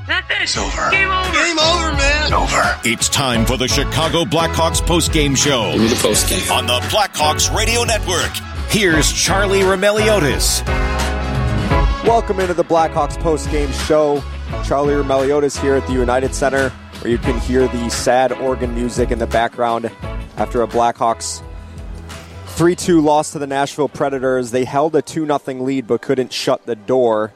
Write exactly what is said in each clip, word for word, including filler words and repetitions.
That's it. It's over. Game over. Game over, man. It's over. It's time for the Chicago Blackhawks postgame show. Give me the postgame. On the Blackhawks Radio Network. Here's Charlie Roumeliotis. Welcome into the Blackhawks postgame show. Charlie Roumeliotis here at the United Center, where you can hear the sad organ music in the background after a Blackhawks three two loss to the Nashville Predators. They held a two nothing lead but couldn't shut the door.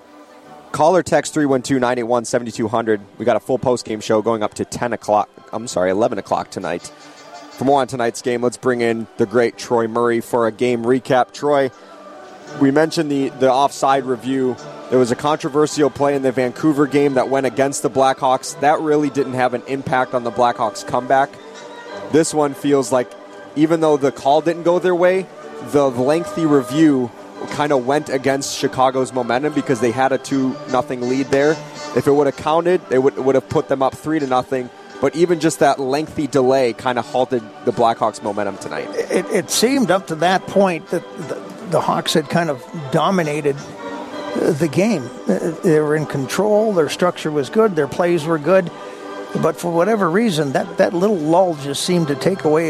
Call or text three one two, nine eight one, seven two zero zero. We got a full postgame show going up to ten o'clock. I'm sorry, eleven o'clock tonight. For more on tonight's game, let's bring in the great Troy Murray for a game recap. Troy, we mentioned the, the offside review. There was a controversial play in the Vancouver game that went against the Blackhawks. That really didn't have an impact on the Blackhawks' comeback. This one feels like, even though the call didn't go their way, the lengthy review kind of went against Chicago's momentum because they had a two nothing lead there. If it would have counted, it would would have put them up three to nothing. But even just that lengthy delay kind of halted the Blackhawks' momentum tonight. It, it seemed up to that point that the, the Hawks had kind of dominated the game. They were in control. Their structure was good. Their plays were good. But for whatever reason, that, that little lull just seemed to take away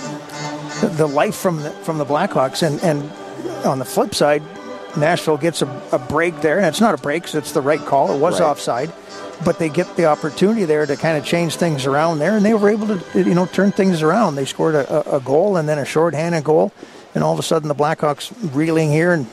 the life from the, from the Blackhawks. And, and on the flip side, Nashville gets a, a break there. And it's not a break because it's the right call. It was right. Offside. But they get the opportunity there to kind of change things around there. And they were able to, you know, turn things around. They scored a, a goal and then a shorthanded goal. And all of a sudden the Blackhawks reeling here. And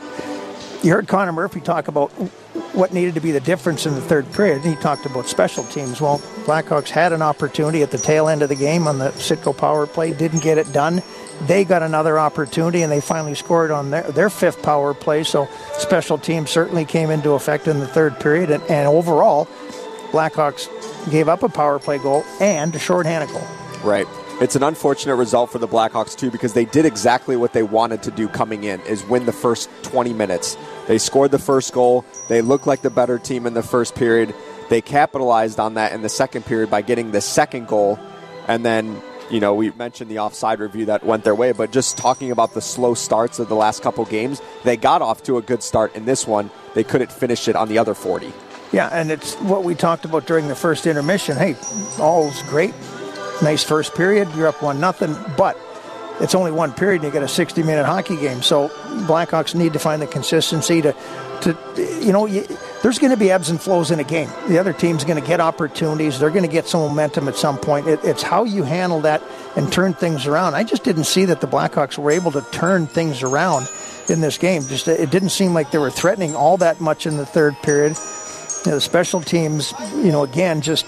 you heard Connor Murphy talk about what needed to be the difference in the third period. And he talked about special teams. Well, Blackhawks had an opportunity at the tail end of the game on the Sitko power play. Didn't get it done. They got another opportunity, and they finally scored on their, their fifth power play. So special teams certainly came into effect in the third period. And, and overall, Blackhawks gave up a power play goal and a shorthanded goal. Right. It's an unfortunate result for the Blackhawks, too, because they did exactly what they wanted to do coming in, is win the first twenty minutes. They scored the first goal. They looked like the better team in the first period. They capitalized on that in the second period by getting the second goal. And then, you know, we mentioned the offside review that went their way, but just talking about the slow starts of the last couple games, they got off to a good start in this one. They couldn't finish it on the other forty. Yeah, and it's what we talked about during the first intermission. Hey, all's great. Nice first period. You're up one nothing, but it's only one period and you get a sixty-minute hockey game. So Blackhawks need to find the consistency to, to you know, you, there's going to be ebbs and flows in a game. The other team's going to get opportunities. They're going to get some momentum at some point. It, it's how you handle that and turn things around. I just didn't see that the Blackhawks were able to turn things around in this game. Just it didn't seem like they were threatening all that much in the third period. You know, the special teams, you know, again, just...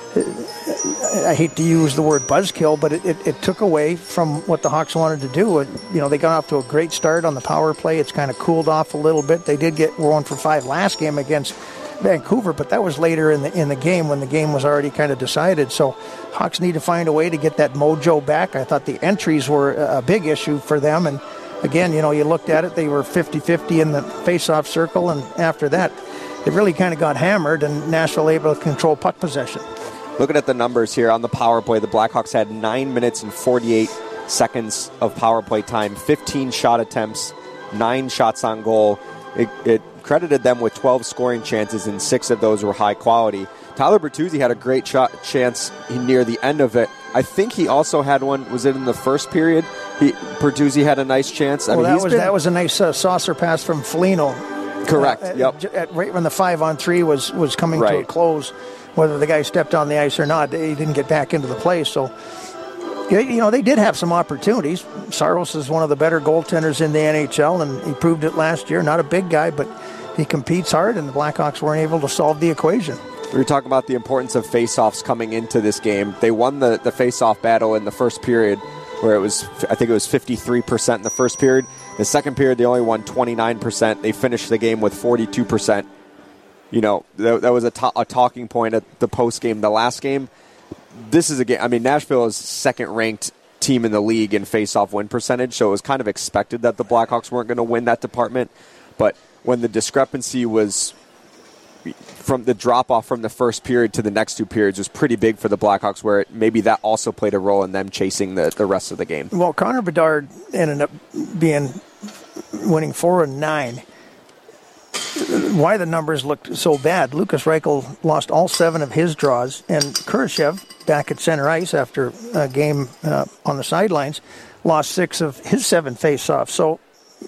I hate to use the word buzzkill, but it, it, it took away from what the Hawks wanted to do. It, you know, they got off to a great start on the power play. It's kind of cooled off a little bit. They did get one for five last game against Vancouver, but that was later in the in the game when the game was already kind of decided. So Hawks need to find a way to get that mojo back. I thought the entries were a big issue for them. And again, you know, you looked at it, they were fifty-fifty in the face-off circle, and after that, it really kind of got hammered, and Nashville able to control puck possession. Looking at the numbers here on the power play, the Blackhawks had nine minutes and forty-eight seconds of power play time, fifteen shot attempts, nine shots on goal. It, it credited them with twelve scoring chances, and six of those were high quality. Tyler Bertuzzi had a great shot chance near the end of it. I think he also had one, was it in the first period? He, Bertuzzi had a nice chance. I well, mean, that, he's was, been... that was a nice uh, saucer pass from Foligno. Correct, uh, yep. At, at, right when the five-on-three was, was coming right. to a close. Whether the guy stepped on the ice or not, he didn't get back into the play. So, you know, they did have some opportunities. Saros is one of the better goaltenders in the N H L, and he proved it last year. Not a big guy, but he competes hard, and the Blackhawks weren't able to solve the equation. We were talking about the importance of face-offs coming into this game. They won the, the face-off battle in the first period, where it was, I think it was fifty-three percent in the first period. The second period, they only won twenty-nine percent. They finished the game with forty-two percent. You know, that, that was a, to- a talking point at the post game. The last game, this is a game. I mean, Nashville is second-ranked team in the league in face-off win percentage, so it was kind of expected that the Blackhawks weren't going to win that department. But when the discrepancy was from the drop-off from the first period to the next two periods was pretty big for the Blackhawks, where it, maybe that also played a role in them chasing the, the rest of the game. Well, Connor Bedard ended up being winning four and nine. why the numbers looked so bad. Lukas Reichel lost all seven of his draws, and Kurashev, back at center ice after a game uh, on the sidelines, lost six of his seven face-offs. So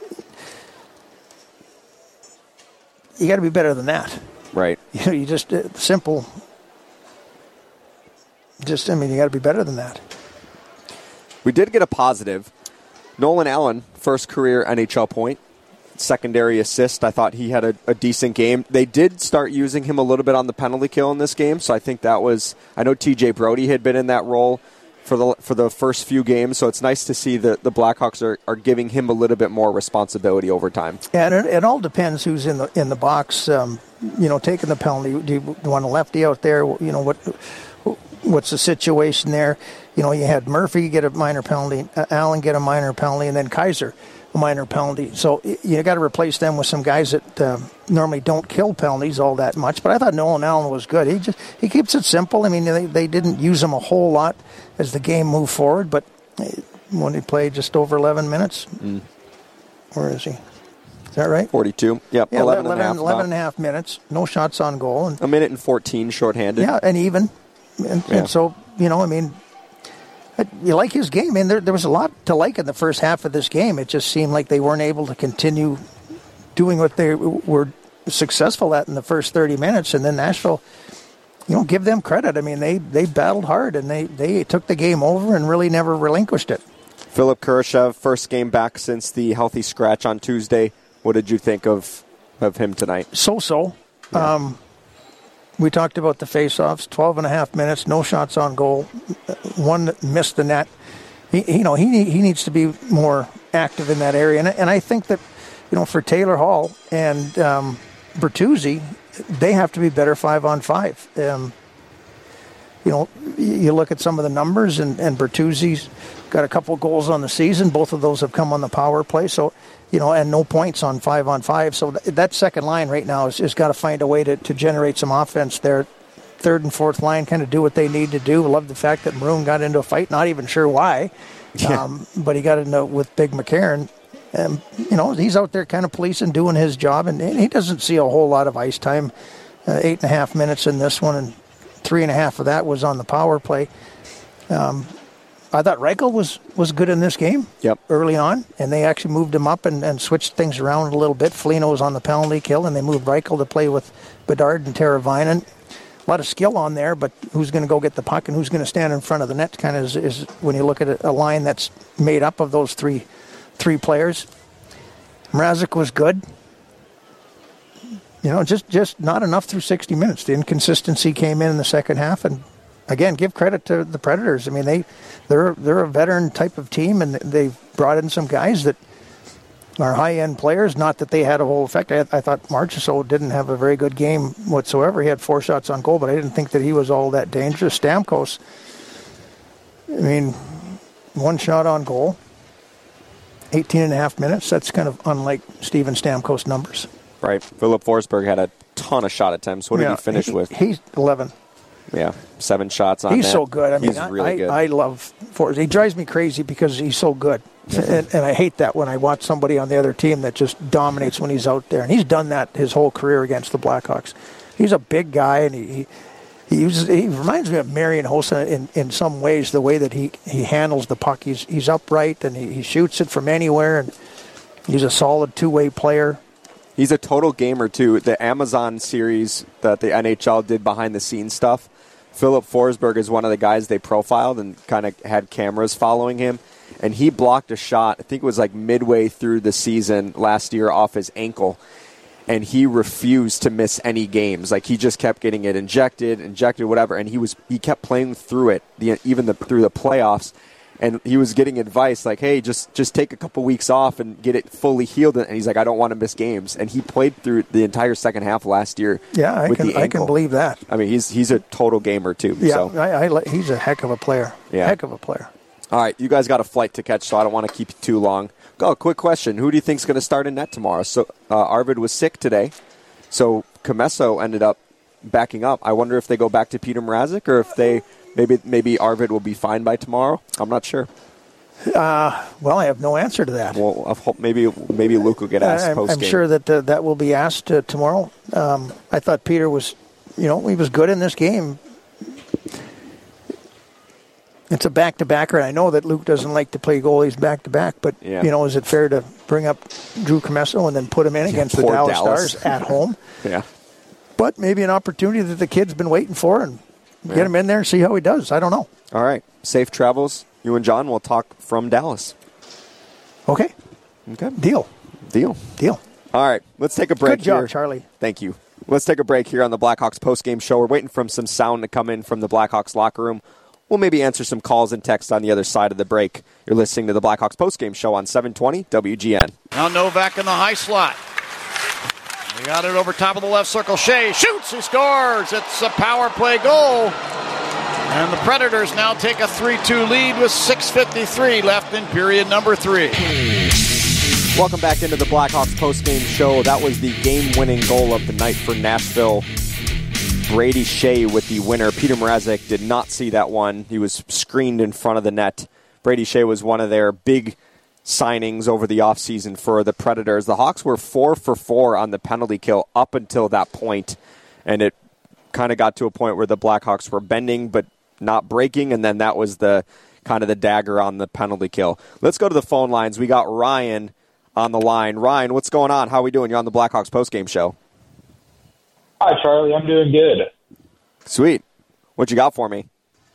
you got to be better than that. Right. You know, you just uh, simple. Just, I mean, you got to be better than that. We did get a positive. Nolan Allen, first career N H L point, secondary assist. I thought he had a, a decent game. They did start using him a little bit on the penalty kill in this game, so I think that was. I know T J Brody had been in that role for the for the first few games, so it's nice to see that the Blackhawks are, are giving him a little bit more responsibility over time. And it, it all depends who's in the in the box. Um, you know, taking the penalty. Do you want a lefty out there? You know what? What's the situation there? You know, you had Murphy get a minor penalty, uh, Allen get a minor penalty, and then Kaiser a minor penalty. So you got to replace them with some guys that uh, normally don't kill penalties all that much. But I thought Nolan Allen was good. He just he keeps it simple. I mean, they, they didn't use him a whole lot as the game moved forward, but when he played just over eleven minutes, mm. where is he? Is that right? forty-two. Yep, yeah, eleven, eleven, and a half, eleven and a half minutes. No shots on goal. And, a minute and fourteen shorthanded. Yeah, and even. And, yeah. and so, you know, I mean, you like his game. I mean, there, there was a lot to like in the first half of this game. It just seemed like they weren't able to continue doing what they were successful at in the first thirty minutes. And then Nashville, you know, give them credit. I mean, they, they battled hard, and they, they took the game over and really never relinquished it. Philip Kurashev, first game back since the healthy scratch on Tuesday. What did you think of, of him tonight? So-so. Yeah. Um We talked about the face-offs, twelve and a half minutes, no shots on goal, one that missed the net. He, you know, he he needs to be more active in that area. And, and I think that, you know, for Taylor Hall and um, Bertuzzi, they have to be better five on five. Um, you know, you look at some of the numbers, and, and Bertuzzi's got a couple goals on the season. Both of those have come on the power play. So, you know, and no points on five on five. So th- that second line right now has, has got to find a way to, to generate some offense there. Third and fourth line kind of do what they need to do. I love the fact that Maroon got into a fight, not even sure why, yeah. um, but he got into with Big McCarron. And, you know, he's out there kind of policing, doing his job, and, and he doesn't see a whole lot of ice time. Uh, eight and a half minutes in this one, and three and a half of that was on the power play. Um, I thought Reichel was, was good in this game yep. early on, and they actually moved him up and, and switched things around a little bit. Foligno was on the penalty kill, and they moved Reichel to play with Bedard and Teravainen. A lot of skill on there, but who's going to go get the puck and who's going to stand in front of the net kind of is, is when you look at a, a line that's made up of those three three players. Mrazek was good. You know, just, just not enough through sixty minutes. The inconsistency came in in the second half, and again, give credit to the Predators. I mean, they, they're they're a veteran type of team, and they've brought in some guys that are high-end players. Not that they had a whole effect. I, I thought Marchessault didn't have a very good game whatsoever. He had four shots on goal, but I didn't think that he was all that dangerous. Stamkos, I mean, one shot on goal, eighteen and a half minutes. That's kind of unlike Steven Stamkos numbers. Right. Philip Forsberg had a ton of shot attempts. What did yeah, he finish he, with? He's eleven. Yeah, seven shots on He's net. so good. I mean, he's really I, good. I, I love Forsberg. He drives me crazy because he's so good. And, and I hate that when I watch somebody on the other team that just dominates when he's out there. And he's done that his whole career against the Blackhawks. He's a big guy, and he he, he, uses, he reminds me of Marian Hossa in, in some ways, the way that he, he handles the puck. He's, he's upright, and he, he shoots it from anywhere, and he's a solid two-way player. He's a total gamer, too. The Amazon series that the N H L did behind-the-scenes stuff, Philip Forsberg is one of the guys they profiled and kind of had cameras following him. And he blocked a shot, I think it was like midway through the season last year, off his ankle. And he refused to miss any games. Like, he just kept getting it injected, injected, whatever. And he was he kept playing through it, the, even the, through the playoffs. And he was getting advice like, hey, just just take a couple weeks off and get it fully healed. And he's like, I don't want to miss games. And he played through the entire second half last year. Yeah, I with can the ankle. I can believe that. I mean, he's he's a total gamer too. Yeah, so. I, I, he's a heck of a player. Yeah. Heck of a player. All right, you guys got a flight to catch, so I don't want to keep you too long. Go, quick question: who do you think's going to start in net tomorrow? So uh, Arvid was sick today, so Comesso ended up backing up. I wonder if they go back to Peter Mrazek or if they maybe maybe Arvid will be fine by tomorrow. I'm not sure. Uh, well, I have no answer to that. Well, I hope maybe maybe Luke will get asked I'm, post game. I'm sure that uh, that will be asked uh, tomorrow. Um, I thought Peter was, you know, he was good in this game. It's a back-to-backer, and I know that Luke doesn't like to play goalies back-to-back, but, yeah. you know, is it fair to bring up Drew Commesso and then put him in against the Dallas, Dallas Stars at home? Yeah. But maybe an opportunity that the kid's been waiting for, and yeah. get him in there and see how he does. I don't know. All right. Safe travels. You and John will talk from Dallas. Okay. Okay. Deal. Deal. Deal. All right. Let's take a break Good job, here. Charlie. Thank you. Let's take a break here on the Blackhawks postgame show. We're waiting for some sound to come in from the Blackhawks locker room. We'll maybe answer some calls and texts on the other side of the break. You're listening to the Blackhawks postgame show on seven twenty W G N. Now Novak in the high slot. He got it over top of the left circle. Shea shoots. He scores. It's a power play goal. And the Predators now take a three two lead with six fifty-three left in period number three. Welcome back into the Blackhawks postgame show. That was the game-winning goal of the night for Nashville. Brady Shea with the winner. Peter Mrazek did not see that one. He was screened in front of the net. Brady Shea was one of their big signings over the offseason for the Predators. The Hawks were four for four on the penalty kill up until that point, and it kind of got to a point where the Blackhawks were bending but not breaking, and then that was the kind of the dagger on the penalty kill. Let's go to the phone lines. We got Ryan on the line. Ryan, what's going on? How are we doing? You're on the Blackhawks postgame show. Hi, Charlie. I'm doing good. Sweet. What you got for me?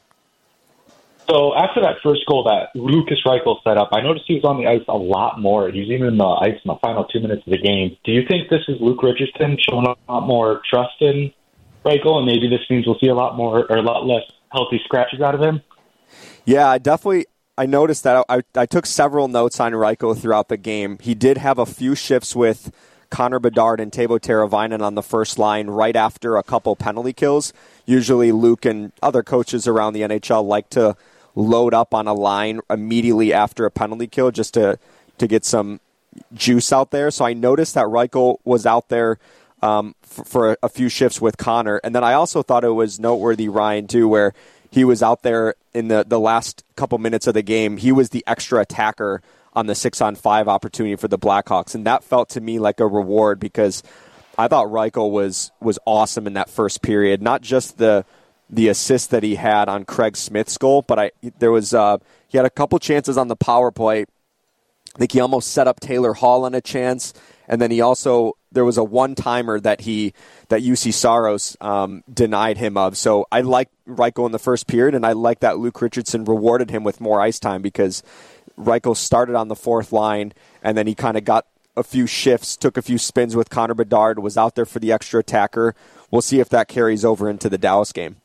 So after that first goal that Lucas Reichel set up, I noticed he was on the ice a lot more. He was even in the ice in the final two minutes of the game. Do you think this is Luke Richardson showing a lot more trust in Reichel, and maybe this means we'll see a lot more or a lot less healthy scratches out of him? Yeah, I definitely. I noticed that. I, I took several notes on Reichel throughout the game. He did have a few shifts with Connor Bedard and Teuvo Teravainen on the first line right after a couple penalty kills. Usually Luke and other coaches around the N H L like to load up on a line immediately after a penalty kill just to, to get some juice out there. So I noticed that Reichel was out there um, for, for a few shifts with Connor. And then I also thought it was noteworthy, Ryan, too, where he was out there in the, the last couple minutes of the game. He was the extra attacker on the six-on-five opportunity for the Blackhawks, and that felt to me like a reward because I thought Reichel was was awesome in that first period. Not just the the assist that he had on Craig Smith's goal, but I there was uh, he had a couple chances on the power play. I think he almost set up Taylor Hall on a chance, and then he also there was a one-timer that he that U C Saros um, denied him of. So I liked Reichel in the first period, and I like that Luke Richardson rewarded him with more ice time because Reichel started on the fourth line, and then he kind of got a few shifts, took a few spins with Connor Bedard, was out there for the extra attacker. We'll see if that carries over into the Dallas game.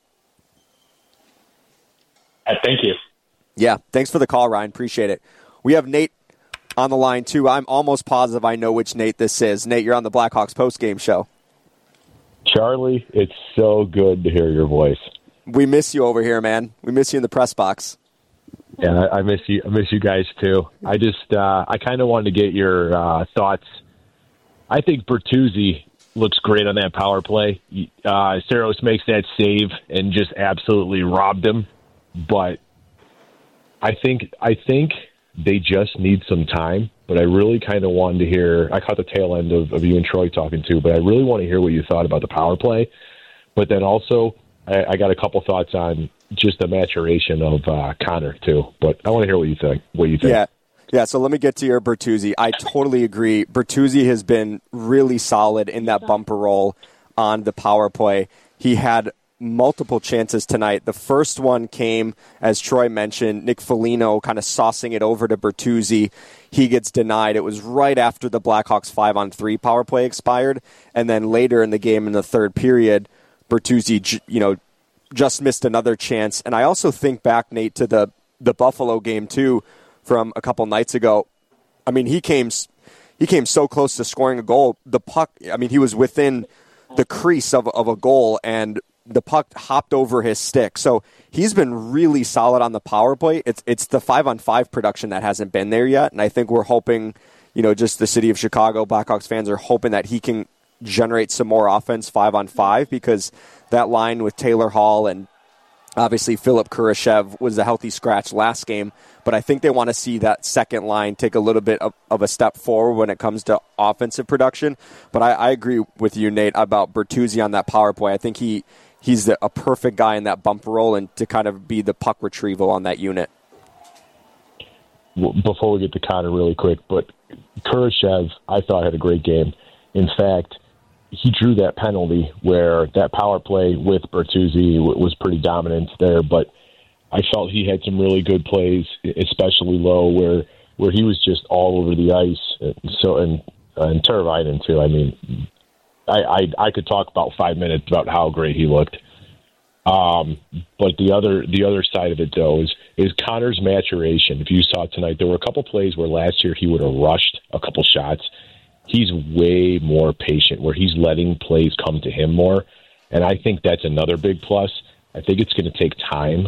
Uh, thank you. Yeah, thanks for the call, Ryan. Appreciate it. We have Nate on the line, too. I'm almost positive I know which Nate this is. Nate, you're on the Blackhawks postgame show. Charlie, it's so good to hear your voice. We miss you over here, man. We miss you in the press box. Yeah, I miss you. I miss you guys too. I just, uh, I kind of wanted to get your uh, thoughts. I think Bertuzzi looks great on that power play. Uh, Saros makes that save and just absolutely robbed him. But I think, I think they just need some time. But I really kind of wanted to hear. I caught the tail end of, of you and Troy talking too. But I really want to hear what you thought about the power play. But then also, I, I got a couple thoughts on just the maturation of uh, Connor too, but I want to hear what you think. What you think? Yeah, yeah. So let me get to your Bertuzzi. I totally agree. Bertuzzi has been really solid in that bumper roll on the power play. He had multiple chances tonight. The first one came, as Troy mentioned, Nick Foligno kind of saucing it over to Bertuzzi. He gets denied. It was right after the Blackhawks five on three power play expired, and then later in the game in the third period, Bertuzzi, you know, just missed another chance. And I also think back, Nate, to the, the Buffalo game, too, from a couple nights ago. I mean, he came he came so close to scoring a goal. The puck, I mean, he was within the crease of, of a goal, and the puck hopped over his stick. So he's been really solid on the power play. It's, it's the five-on-five production that hasn't been there yet, and I think we're hoping, you know, just the city of Chicago, Blackhawks fans are hoping that he can generate some more offense five on five because that line with Taylor Hall and Obviously, Philip Kurashev was a healthy scratch last game, but I think they want to see that second line take a little bit of, of a step forward when it comes to offensive production. But I, I agree with you, Nate, about Bertuzzi on that power play. I think he he's the, a perfect guy in that bumper role and to kind of be the puck retrieval on that unit. Before we get to Connor really quick, but Kurashev, I thought, had a great game. In fact, he drew that penalty where that power play with Bertuzzi was pretty dominant there, but I felt he had some really good plays, especially low, where where he was just all over the ice. So and and Teravainen too. I mean, I, I I could talk about five minutes about how great he looked. Um, but the other the other side of it though is is Connor's maturation. If you saw tonight, there were a couple plays where last year he would have rushed a couple shots. He's way more patient, where he's letting plays come to him more. And I think that's another big plus. I think it's going to take time,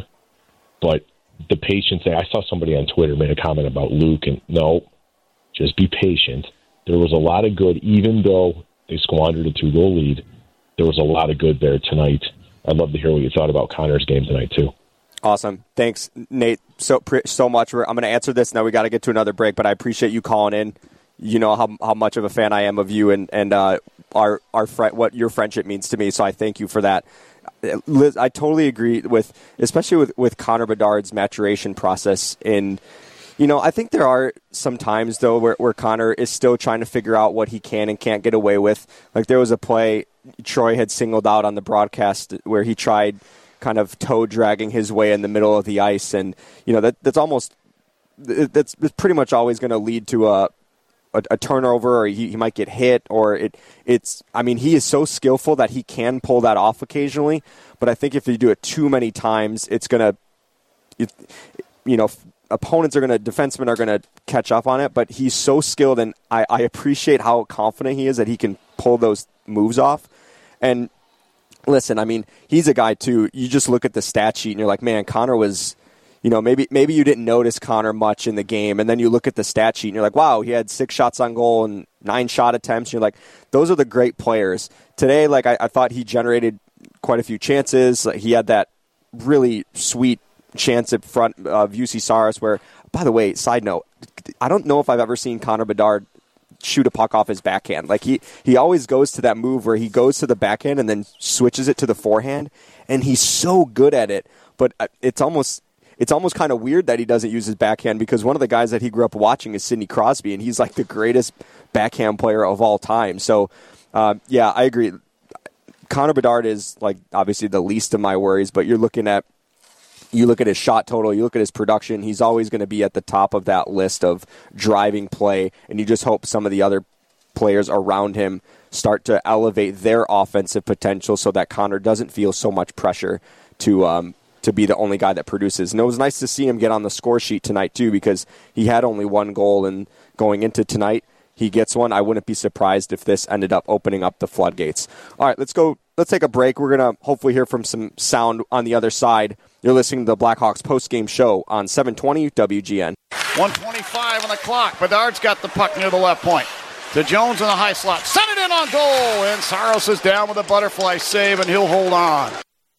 but the patience there, I saw somebody on Twitter made a comment about Luke, and no, just be patient. There was a lot of good, even though they squandered a two-goal lead, there was a lot of good there tonight. I'd love to hear what you thought about Connor's game tonight, too. Awesome. Thanks, Nate, so so much. I'm going to answer this. Now we got to get to another break, but I appreciate you calling in. You know how how much of a fan I am of you and and uh, our our fr- what your friendship means to me. So I thank you for that. Liz, I totally agree with, especially with, with Connor Bedard's maturation process. In, you know, I think there are some times though where, where Connor is still trying to figure out what he can and can't get away with. Like there was a play Troy had singled out on the broadcast where he tried kind of toe dragging his way in the middle of the ice, and you know that that's almost that's, that's pretty much always going to lead to a. A, a turnover, or he, he might get hit, or it. It's. I mean, he is so skillful that he can pull that off occasionally. But I think if you do it too many times, it's gonna. It, you know, opponents are gonna, defensemen are gonna catch up on it. But he's so skilled, and I, I appreciate how confident he is that he can pull those moves off. And listen, I mean, he's a guy too. You just look at the stat sheet, and you're like, man, Connor was. You know, maybe maybe you didn't notice Connor much in the game, and then you look at the stat sheet and you're like, wow, he had six shots on goal and nine shot attempts. And you're like, those are the great players. Today, like I, I thought he generated quite a few chances. He had that really sweet chance in front of U C Saros where, by the way, side note, I don't know if I've ever seen Connor Bedard shoot a puck off his backhand. Like he, he always goes to that move where he goes to the backhand and then switches it to the forehand, and he's so good at it. But it's almost... It's almost kind of weird that he doesn't use his backhand, because one of the guys that he grew up watching is Sidney Crosby, and he's like the greatest backhand player of all time. So, uh, yeah, I agree. Connor Bedard is like obviously the least of my worries, but you're looking at you look at his shot total, you look at his production. He's always going to be at the top of that list of driving play, and you just hope some of the other players around him start to elevate their offensive potential so that Connor doesn't feel so much pressure to. Um, to be the only guy that produces. And it was nice to see him get on the score sheet tonight, too, because he had only one goal, and going into tonight, he gets one. I wouldn't be surprised if this ended up opening up the floodgates. All right, let's go. Let's take a break. We're going to hopefully hear from some sound on the other side. You're listening to the Blackhawks postgame show on seven twenty W G N. one twenty-five on the clock. Bedard's got the puck near the left point. To Jones in the high slot. Sent it in on goal, and Saros is down with a butterfly save, and he'll hold on.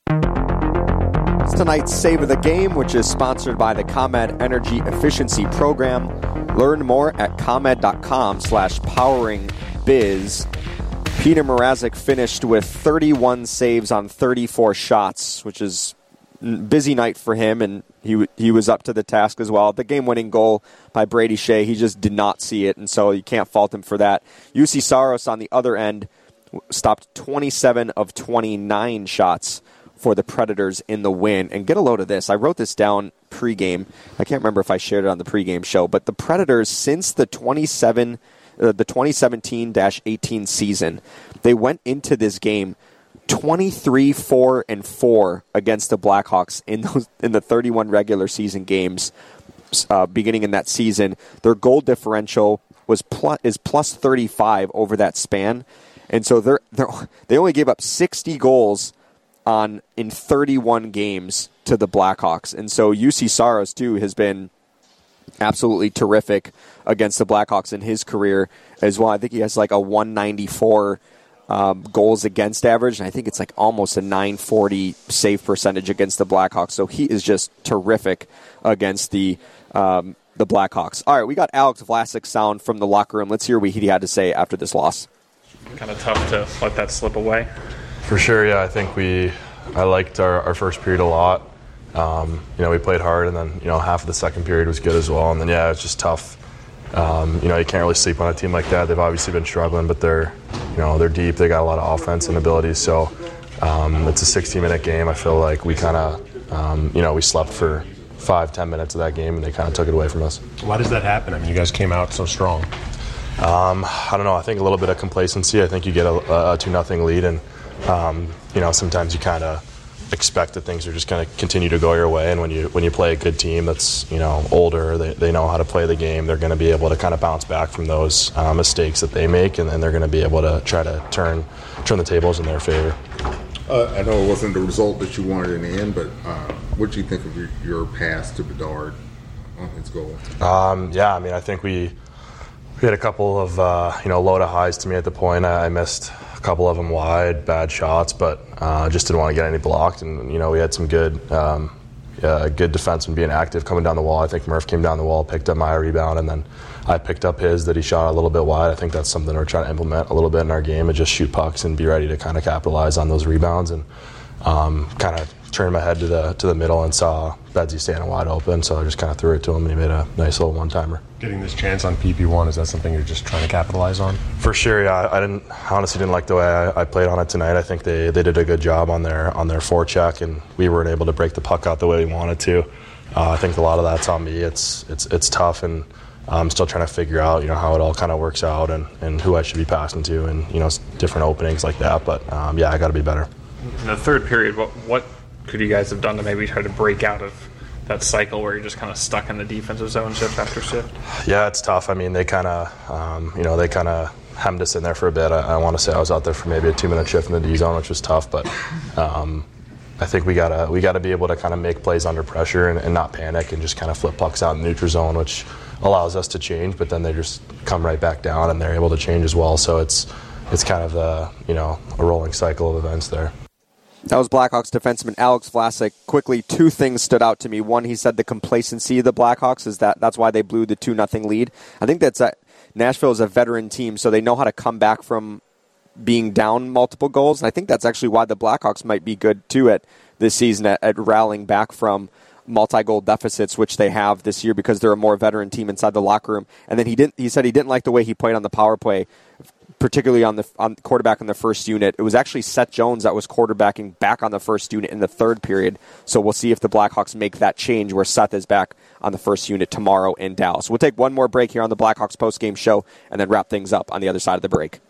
Tonight's Save of the Game, which is sponsored by the ComEd Energy Efficiency Program. Learn more at comed.com slash powering biz. Peter Mrazek finished with thirty-one saves on thirty-four shots, which is a busy night for him, and he he was up to the task as well. The game-winning goal by Brady Shea, he just did not see it, and so you can't fault him for that. U C Saros on the other end stopped twenty-seven of twenty-nine shots for the Predators in the win. And get a load of this. I wrote this down pregame. I can't remember if I shared it on the pregame show, but the Predators, since the twenty-seven, uh, the twenty seventeen eighteen season, they went into this game twenty-three, four, and four against the Blackhawks in those in the thirty-one regular season games uh, beginning in that season. Their goal differential was plus, is plus thirty-five over that span, and so they're, they're they only gave up sixty goals on in thirty-one games to the Blackhawks. And so U C Saros, too, has been absolutely terrific against the Blackhawks in his career as well. I think he has like a one ninety-four um, goals against average, and I think it's like almost a nine forty save percentage against the Blackhawks. So he is just terrific against the um, the Blackhawks. All right, we got Alex Vlasic's sound from the locker room. Let's hear what he had to say after this loss. Kind of tough to let that slip away. For sure, yeah. I think we, I liked our, our first period a lot. Um, you know, we played hard, and then, you know, half of the second period was good as well. And then, yeah, it's just tough. Um, you know, you can't really sleep on a team like that. They've obviously been struggling, but they're, you know, they're deep. They got a lot of offense and abilities. So um, it's a sixty-minute game. I feel like we kind of, um, you know, we slept for five, ten minutes of that game, and they kind of took it away from us. Why does that happen? I mean, you guys came out so strong. Um, I don't know. I think a little bit of complacency. I think you get a, a two nothing lead, and um, you know, sometimes you kind of expect that things are just going to continue to go your way. And when you when you play a good team that's, you know, older, they they know how to play the game. They're going to be able to kind of bounce back from those uh, mistakes that they make, and then they're going to be able to try to turn turn the tables in their favor. Uh, I know it wasn't the result that you wanted in the end, but uh, what do you think of your, your pass to Bedard on his goal? Um, yeah, I mean, I think we. We had a couple of, uh, you know, low to highs to me at the point. I, I missed a couple of them wide, bad shots, but uh, just didn't want to get any blocked. And, you know, we had some good um, yeah, good defensemen being active coming down the wall. I think Murph came down the wall, picked up my rebound, and then I picked up his that he shot a little bit wide. I think that's something we're trying to implement a little bit in our game, and just shoot pucks and be ready to kind of capitalize on those rebounds. And um, kind of turned my head to the to the middle and saw Bedsy standing wide open, so I just kind of threw it to him, and he made a nice little one-timer. Getting this chance on P P one, is that something you're just trying to capitalize on? For sure, yeah. I didn't honestly didn't like the way I, I played on it tonight. I think they, they did a good job on their on their forecheck, and we weren't able to break the puck out the way we wanted to. Uh, I think a lot of that's on me. It's it's it's tough, and I'm still trying to figure out, you know, how it all kind of works out, and, and who I should be passing to, and, you know, different openings like that. But um, yeah, I got to be better. In the third period, what what could you guys have done to maybe try to break out of that cycle where you're just kind of stuck in the defensive zone shift after shift? Yeah, it's tough. I mean, they kind of, um, you know, they kind of hemmed us in there for a bit. I, I want to say I was out there for maybe a two-minute shift in the D zone, which was tough. But um, I think we gotta we gotta be able to kind of make plays under pressure and, and not panic and just kind of flip pucks out in the neutral zone, which allows us to change. But then they just come right back down and they're able to change as well. So it's it's kind of a you know a rolling cycle of events there. That was Blackhawks defenseman Alex Vlasic. Quickly, two things stood out to me. One, he said the complacency of the Blackhawks is that that's why they blew the two nothing lead. I think that's a, Nashville is a veteran team, so they know how to come back from being down multiple goals. And I think that's actually why the Blackhawks might be good, too, at this season, at, at rallying back from multi-goal deficits, which they have this year because they're a more veteran team inside the locker room. And then he didn't. He said he didn't like the way he played on the power play, particularly on the on quarterback in the first unit. It was actually Seth Jones that was quarterbacking back on the first unit in the third period. So we'll see if the Blackhawks make that change where Seth is back on the first unit tomorrow in Dallas. We'll take one more break here on the Blackhawks postgame show and then wrap things up on the other side of the break.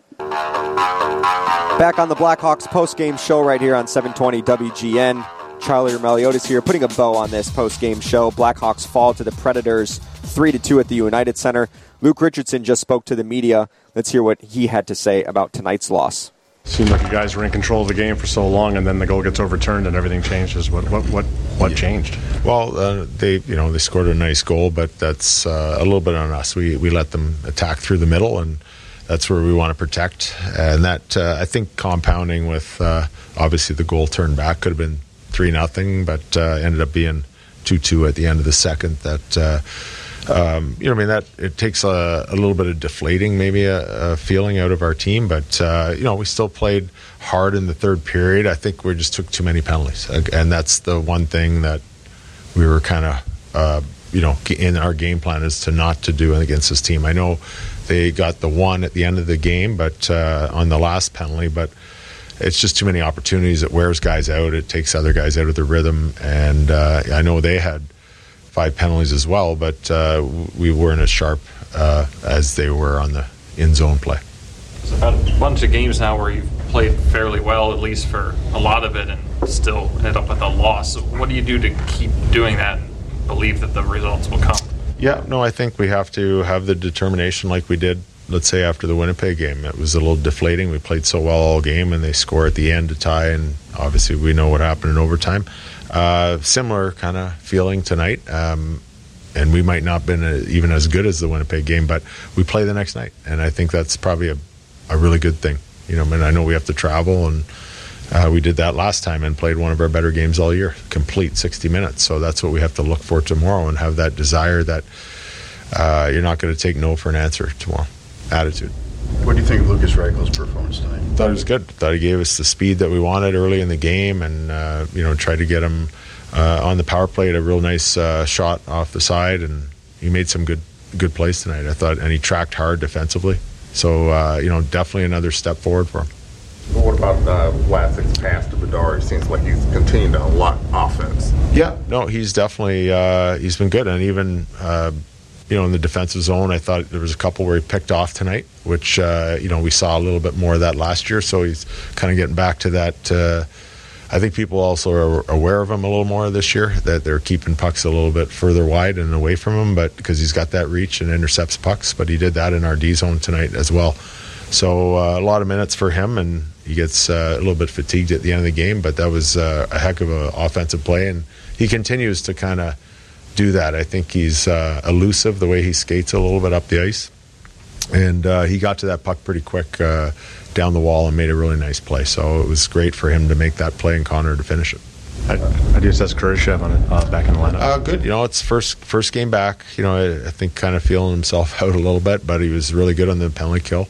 Back on the Blackhawks postgame show right here on seven twenty W G N. Charlie Meliodas here, putting a bow on this postgame show. Blackhawks fall to the Predators three to two at the United Center. Luke Richardson just spoke to the media. Let's hear what he had to say about tonight's loss. Seemed like you guys were in control of the game for so long, and then the goal gets overturned and everything changes. What what what what changed? Well, uh, they you know they scored a nice goal, but that's uh, a little bit on us. We we let them attack through the middle, and that's where we want to protect. And that uh, I think compounding with uh, obviously the goal turned back could have been three nothing, but uh, ended up being two two at the end of the second. That. Uh, Um, you know, I mean, that it takes a, a little bit of deflating, maybe a, a feeling out of our team, but uh, you know, we still played hard in the third period. I think we just took too many penalties, and that's the one thing that we were kind of, uh, you know, in our game plan is to not to do against this team. I know they got the one at the end of the game, but uh, on the last penalty, but it's just too many opportunities. It wears guys out. It takes other guys out of the rhythm, and uh, I know they had five penalties as well, but uh, we weren't as sharp uh, as they were on the in-zone play. It's about a bunch of games now where you've played fairly well, at least for a lot of it, and still ended up with a loss. So what do you do to keep doing that and believe that the results will come? Yeah, no, I think we have to have the determination like we did, let's say, after the Winnipeg game. It was a little deflating. We played so well all game, and they score at the end to tie, and obviously we know what happened in overtime. Uh, similar kind of feeling tonight, um, and we might not have been a, even as good as the Winnipeg game, but we play the next night, and I think that's probably a, a really good thing. You know, I mean, I know we have to travel, and uh, we did that last time and played one of our better games all year, complete sixty minutes. So that's what we have to look for tomorrow, and have that desire that uh, you're not going to take no for an answer tomorrow attitude. What do you think of Lukas Reichel's performance tonight? Thought he was good. Thought he gave us the speed that we wanted early in the game, and uh, you know, tried to get him uh, on the power play at a real nice uh, shot off the side, and he made some good good plays tonight, I thought, and he tracked hard defensively. So uh, you know, definitely another step forward for him. But what about uh, Vlasic's pass to Bedard? It seems like he's continued to unlock offense. Yeah, no, he's definitely uh, he's been good, and even. Uh, You know, in the defensive zone, I thought there was a couple where he picked off tonight, which, uh, you know, we saw a little bit more of that last year. So he's kind of getting back to that. Uh, I think people also are aware of him a little more this year, that they're keeping pucks a little bit further wide and away from him, but because he's got that reach and intercepts pucks. But he did that in our D zone tonight as well. So uh, a lot of minutes for him, and he gets uh, a little bit fatigued at the end of the game, but that was uh, a heck of an offensive play, and he continues to kind of do that. I think he's uh, elusive the way he skates a little bit up the ice, and uh, he got to that puck pretty quick uh, down the wall and made a really nice play. So it was great for him to make that play and Connor to finish it. How, how do you assess Kurashev on it, uh, back in the lineup? Uh, good. You know, it's first first game back. You know, I, I think kind of feeling himself out a little bit, but he was really good on the penalty kill,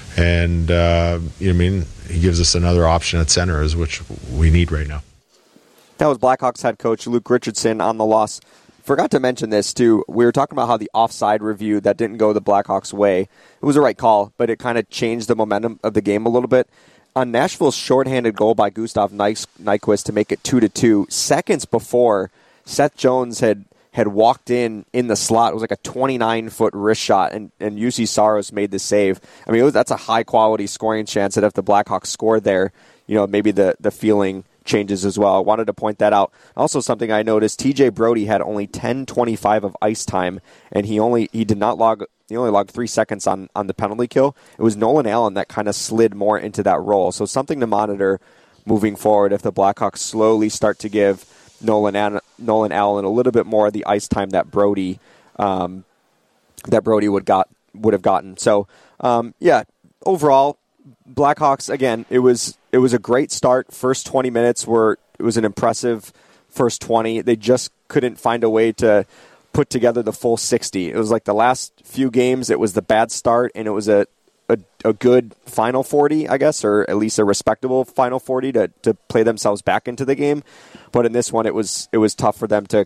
and uh, you know, I mean, he gives us another option at center, is which we need right now. That was Blackhawks head coach Luke Richardson on the loss. Forgot to mention this, too. We were talking about how the offside review that didn't go the Blackhawks' way. It was the right call, but it kind of changed the momentum of the game a little bit. On Nashville's shorthanded goal by Gustav Nyquist to make it two to two, seconds before, Seth Jones had, had walked in in the slot. It was like a twenty-nine-foot wrist shot, and, and U C Saros made the save. I mean, it was, that's a high-quality scoring chance that if the Blackhawks scored there, you know, maybe the, the feeling changes as well. I wanted to point that out. Also, something I noticed, T J Brodie had only ten twenty-five of ice time, and he only he did not log he only logged three seconds on, on the penalty kill. It was Nolan Allen that kind of slid more into that role. So something to monitor moving forward if the Blackhawks slowly start to give Nolan An- Nolan Allen a little bit more of the ice time that Brodie um, that Brodie would got would have gotten. So um, yeah, overall, Blackhawks, again, it was it was a great start. First twenty minutes were it was an impressive first twenty. They just couldn't find a way to put together the full sixty. It was like the last few games, it was the bad start, and it was a a, a good final forty, I guess, or at least a respectable final forty to, to play themselves back into the game. But in this one, it was it was tough for them to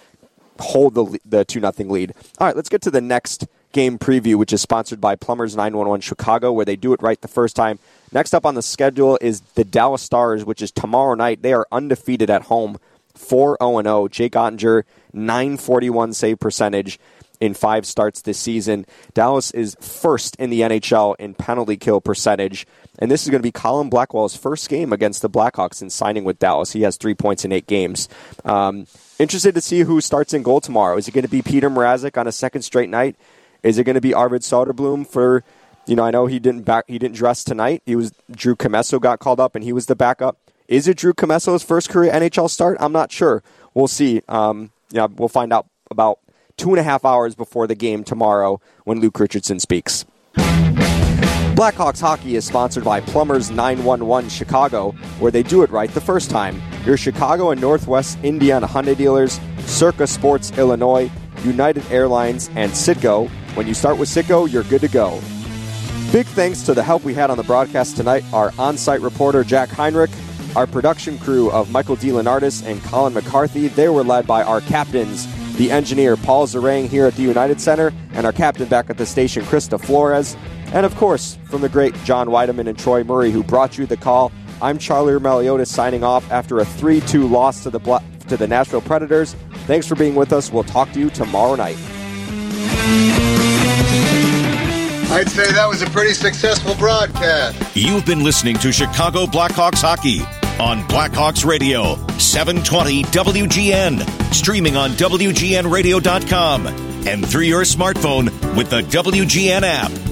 hold the the two nothing lead. All right, let's get to the next game preview, which is sponsored by Plumbers nine one one Chicago, where they do it right the first time. Next up on the schedule is the Dallas Stars, which is tomorrow night. They are undefeated at home, four oh and oh. Jake Ottinger, nine forty-one save percentage in five starts this season. Dallas is first in the N H L in penalty kill percentage, and this is going to be Colin Blackwell's first game against the Blackhawks in signing with Dallas. He has three points in eight games. Um, interested to see who starts in goal tomorrow. Is it going to be Peter Mrazek on a second straight night? Is it going to be Arvid Soderblom for, you know, I know he didn't back, he didn't dress tonight. He was, Drew Commesso got called up and he was the backup. Is it Drew Comesso's first career N H L start? I'm not sure. We'll see. Um, yeah, we'll find out about two and a half hours before the game tomorrow when Luke Richardson speaks. Blackhawks hockey is sponsored by Plumbers nine one one Chicago, where they do it right the first time. Your Chicago and Northwest Indiana Hyundai dealers, Circa Sports Illinois, United Airlines, and Citgo. When you start with Citgo, you're good to go. Big thanks to the help we had on the broadcast tonight, our on-site reporter Jack Heinrich, our production crew of Michael DeLeonardis and Colin McCarthy. They were led by our captains, the engineer Paul Zarang here at the United Center, and our captain back at the station, Krista Flores. And of course, from the great John Weideman and Troy Murray, who brought you the call, I'm Charlie Meliodas signing off after a three two loss to the Bla- to the Nashville Predators. Thanks for being with us. We'll talk to you tomorrow night. I'd say that was a pretty successful broadcast. You've been listening to Chicago Blackhawks Hockey on Blackhawks Radio, seven twenty W G N, streaming on W G N radio dot com and through your smartphone with the W G N app.